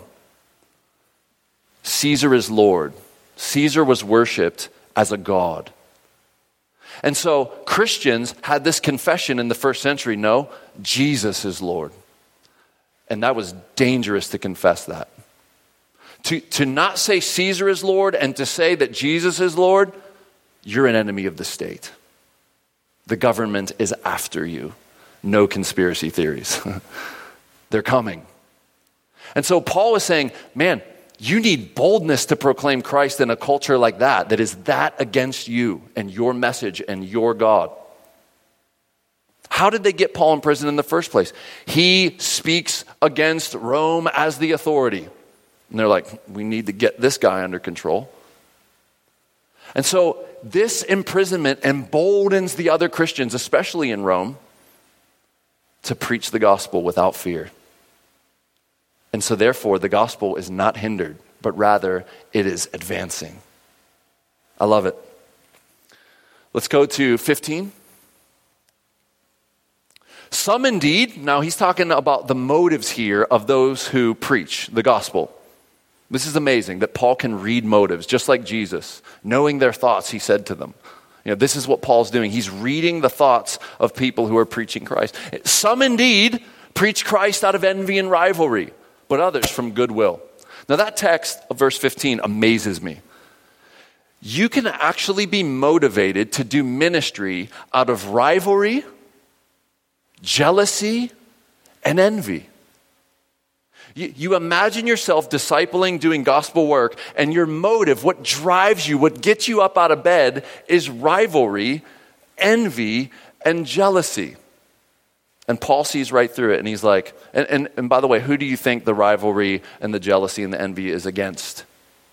Caesar is Lord. Caesar was worshipped as a god. And so Christians had this confession in the first century, no, Jesus is Lord. And that was dangerous to confess that. To not say Caesar is Lord and to say that Jesus is Lord, you're an enemy of the state. The government is after you. No conspiracy theories. They're coming. And so Paul is saying, man, you need boldness to proclaim Christ in a culture like that is that against you and your message and your God. How did they get Paul in prison in the first place? He speaks against Rome as the authority. And they're like, we need to get this guy under control. And so this imprisonment emboldens the other Christians, especially in Rome, to preach the gospel without fear. And so therefore, the gospel is not hindered, but rather it is advancing. I love it. Let's go to 15. Some indeed, now he's talking about the motives here of those who preach the gospel. This is amazing that Paul can read motives, just like Jesus. Knowing their thoughts, he said to them. You know, this is what Paul's doing. He's reading the thoughts of people who are preaching Christ. Some indeed preach Christ out of envy and rivalry, but others from goodwill. Now that text of verse 15 amazes me. You can actually be motivated to do ministry out of rivalry, jealousy, and envy. You imagine yourself discipling, doing gospel work, and your motive, what drives you, what gets you up out of bed is rivalry, envy, and jealousy. And Paul sees right through it, and he's like, and by the way, who do you think the rivalry and the jealousy and the envy is against?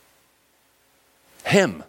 Him.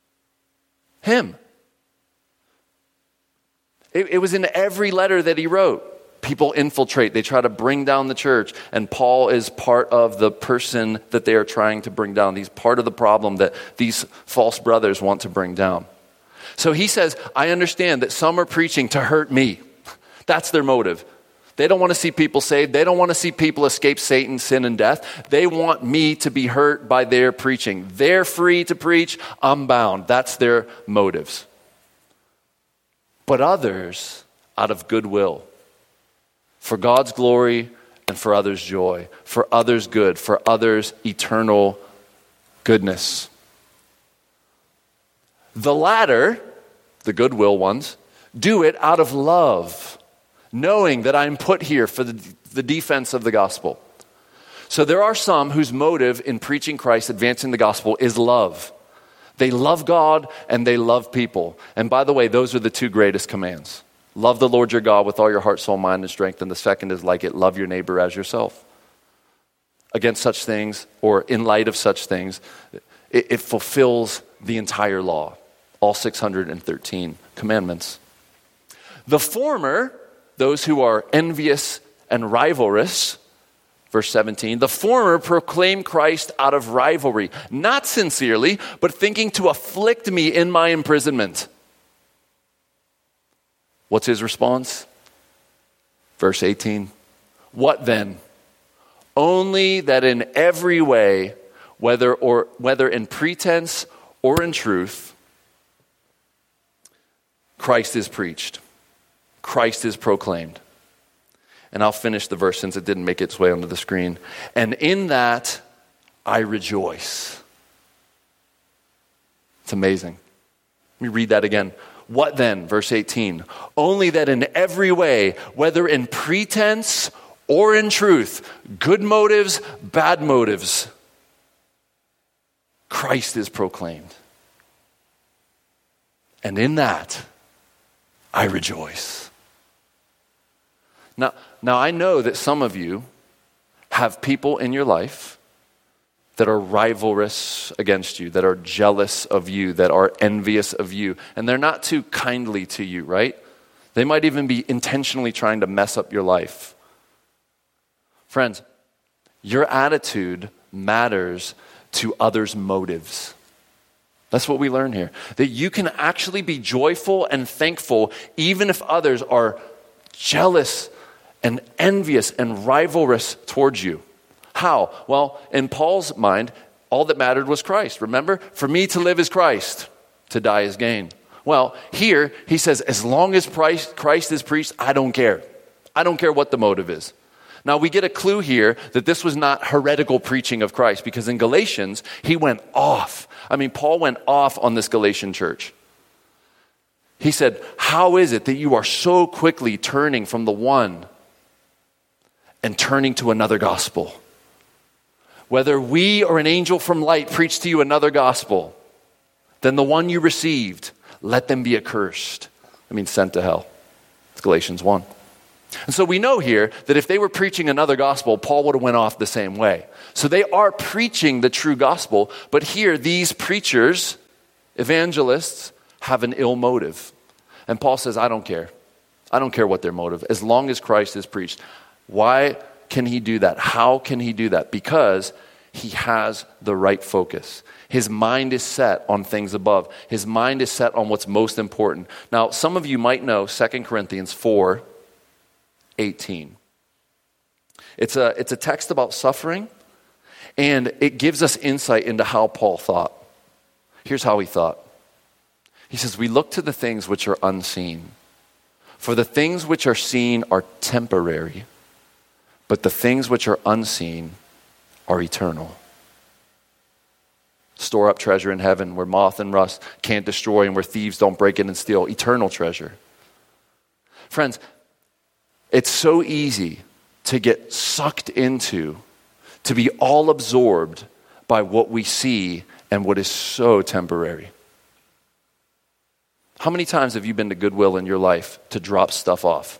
It was in every letter that he wrote. People infiltrate, they try to bring down the church, and Paul is part of the person that they are trying to bring down. He's part of the problem that these false brothers want to bring down. So he says, I understand that some are preaching to hurt me. That's their motive. They don't want to see people saved. They don't want to see people escape Satan, sin, and death. They want me to be hurt by their preaching. They're free to preach. I'm bound. That's their motives. But others, out of goodwill, for God's glory and for others' joy, for others' good, for others' eternal goodness. The latter, the goodwill ones, do it out of love, knowing that I'm put here for the defense of the gospel. So there are some whose motive in preaching Christ, advancing the gospel, is love. They love God and they love people. And by the way, those are the two greatest commands. Love the Lord your God with all your heart, soul, mind, and strength. And the second is like it, love your neighbor as yourself. Against such things, or in light of such things, it fulfills the entire law. All 613 commandments. The former, those who are envious and rivalrous, verse 17, the former proclaim Christ out of rivalry, not sincerely, but thinking to afflict me in my imprisonment. What's his response? Verse 18. What then? Only that in every way, whether in pretense or in truth, Christ is preached. Christ is proclaimed. And I'll finish the verse since it didn't make its way onto the screen. And in that I rejoice. It's amazing. Let me read that again. What then? Verse 18. Only that in every way, whether in pretense or in truth, good motives, bad motives, Christ is proclaimed. And in that, I rejoice. Now I know that some of you have people in your life that are rivalrous against you, that are jealous of you, that are envious of you, and they're not too kindly to you, right? They might even be intentionally trying to mess up your life. Friends, your attitude matters to others' motives. That's what we learn here. That you can actually be joyful and thankful even if others are jealous and envious and rivalrous towards you. How? Well, in Paul's mind, all that mattered was Christ. Remember? For me to live is Christ, to die is gain. Well, here he says, as long as Christ is preached, I don't care. I don't care what the motive is. Now, we get a clue here that this was not heretical preaching of Christ, because in Galatians, he went off. Paul went off on this Galatian church. He said, how is it that you are so quickly turning from the one and turning to another gospel? Whether we or an angel from light preach to you another gospel than the one you received, let them be accursed. Sent to hell. It's Galatians 1. And so we know here that if they were preaching another gospel, Paul would have went off the same way. So they are preaching the true gospel, but here these preachers, evangelists, have an ill motive. And Paul says, I don't care. I don't care what their motive, as long as Christ is preached. Why can he do that? How can he do that? Because he has the right focus. His mind is set on things above. His mind is set on what's most important. Now, some of you might know 2 Corinthians 4:18. It's a text about suffering, and it gives us insight into how Paul thought. Here's how he thought. He says, we look to the things which are unseen. For the things which are seen are temporary, but the things which are unseen are eternal. Store up treasure in heaven where moth and rust can't destroy and where thieves don't break in and steal. Eternal treasure. Friends, it's so easy to get sucked into, to be all absorbed by what we see and what is so temporary. How many times have you been to Goodwill in your life to drop stuff off?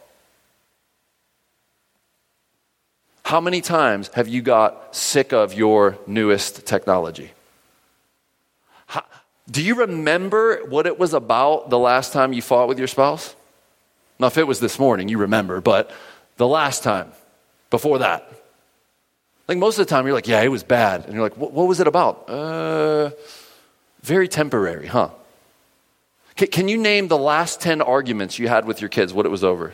How many times have you got sick of your newest technology? Do you remember what it was about the last time you fought with your spouse? Now, if it was this morning, you remember, but the last time, before that. Like most of the time, you're like, yeah, it was bad. And you're like, what was it about? Very temporary, huh? Can you name the last 10 arguments you had with your kids, what it was over?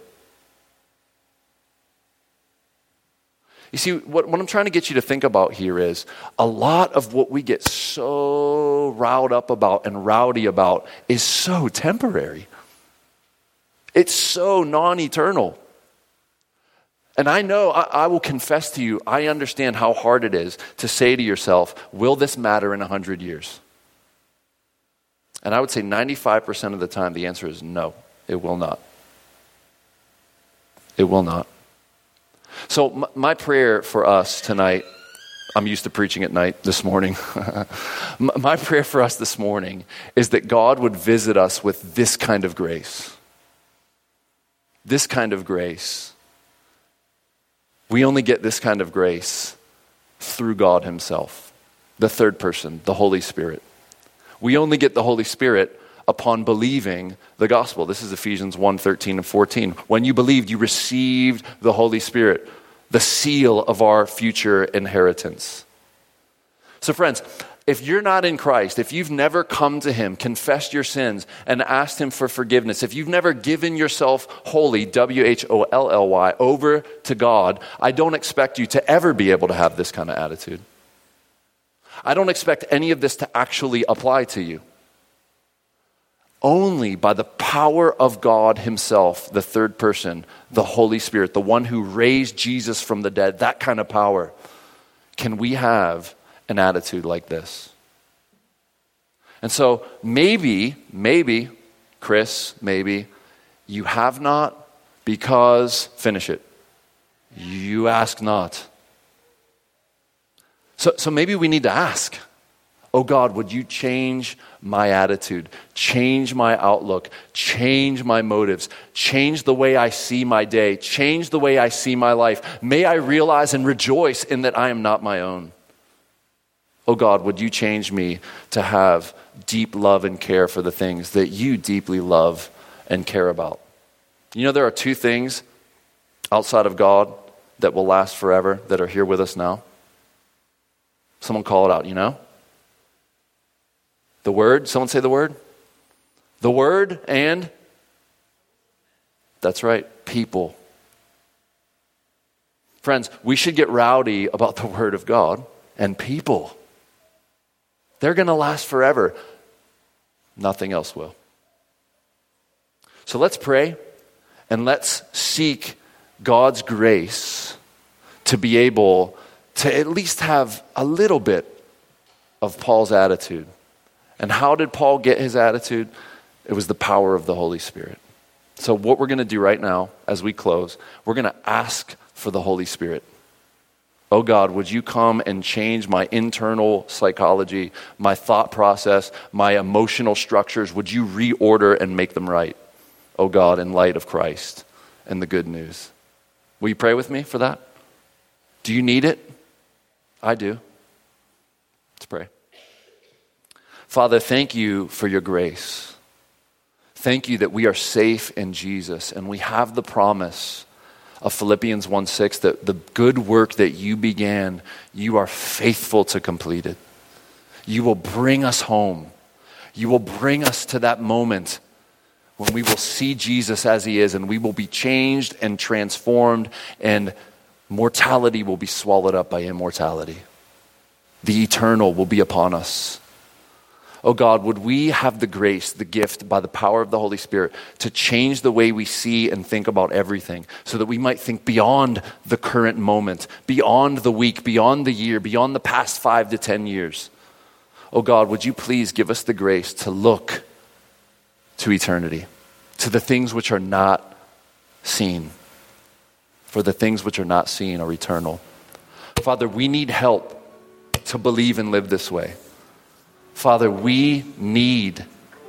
You see, what I'm trying to get you to think about here is a lot of what we get so riled up about and rowdy about is so temporary. It's so non-eternal. And I know, I will confess to you, I understand how hard it is to say to yourself, will this matter in 100 years? And I would say 95% of the time the answer is no, it will not. It will not. So my prayer for us tonight, I'm used to preaching at night this morning. My prayer for us this morning is that God would visit us with this kind of grace. This kind of grace. We only get this kind of grace through God himself, the third person, the Holy Spirit. We only get the Holy Spirit upon believing the gospel. This is Ephesians 1:13 and 14. When you believed, you received the Holy Spirit, the seal of our future inheritance. So friends, if you're not in Christ, if you've never come to him, confessed your sins, and asked him for forgiveness, if you've never given yourself wholly, WHOLLY, over to God, I don't expect you to ever be able to have this kind of attitude. I don't expect any of this to actually apply to you. Only by the power of God himself, the third person, the Holy Spirit, the one who raised Jesus from the dead, that kind of power, can we have an attitude like this. And so maybe, Chris, maybe you have not because, finish it. you ask not. So maybe we need to ask, oh God, would you change my attitude, change my outlook, change my motives, change the way I see my day, change the way I see my life. May I realize and rejoice in that I am not my own. Oh God, would you change me to have deep love and care for the things that you deeply love and care about. You know, there are two things outside of God that will last forever that are here with us now. Someone call it out, you know? The Word, someone say the Word. The Word and, that's right, people. Friends, we should get rowdy about the Word of God and people. They're going to last forever. Nothing else will. So let's pray and let's seek God's grace to be able to at least have a little bit of Paul's attitude. And how did Paul get his attitude? It was the power of the Holy Spirit. So what we're going to do right now as we close, we're going to ask for the Holy Spirit. Oh God, would you come and change my internal psychology, my thought process, my emotional structures? Would you reorder and make them right? Oh God, in light of Christ and the good news. Will you pray with me for that? Do you need it? I do. Let's pray. Father, thank you for your grace. Thank you that we are safe in Jesus and we have the promise of Philippians 1:6 that the good work that you began, you are faithful to complete it. You will bring us home. You will bring us to that moment when we will see Jesus as he is and we will be changed and transformed and mortality will be swallowed up by immortality. The eternal will be upon us. Oh God, would we have the grace, the gift, by the power of the Holy Spirit to change the way we see and think about everything so that we might think beyond the current moment, beyond the week, beyond the year, beyond the past 5 to 10 years. Oh God, would you please give us the grace to look to eternity, to the things which are not seen. For the things which are not seen are eternal. Father, we need help to believe and live this way. Father, we need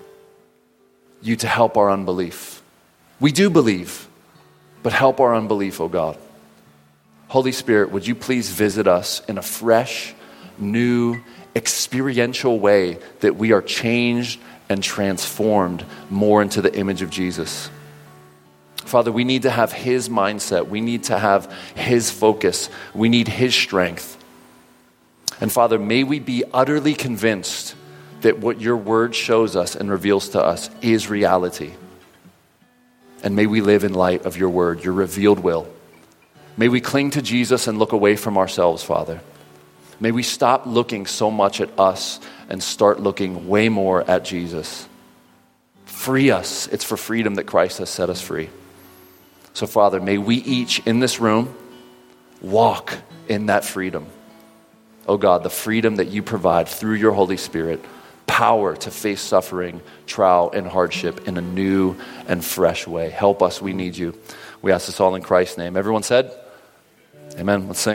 you to help our unbelief. We do believe, but help our unbelief, oh God. Holy Spirit, would you please visit us in a fresh, new, experiential way that we are changed and transformed more into the image of Jesus. Father, we need to have his mindset. We need to have his focus. We need his strength. And Father, may we be utterly convinced that what your word shows us and reveals to us is reality. And may we live in light of your word, your revealed will. May we cling to Jesus and look away from ourselves, Father. May we stop looking so much at us and start looking way more at Jesus. Free us. It's for freedom that Christ has set us free. So, Father, may we each in this room walk in that freedom. Oh God, the freedom that you provide through your Holy Spirit, power to face suffering, trial, and hardship in a new and fresh way. Help us, we need you. We ask this all in Christ's name. Everyone said, amen. Let's sing.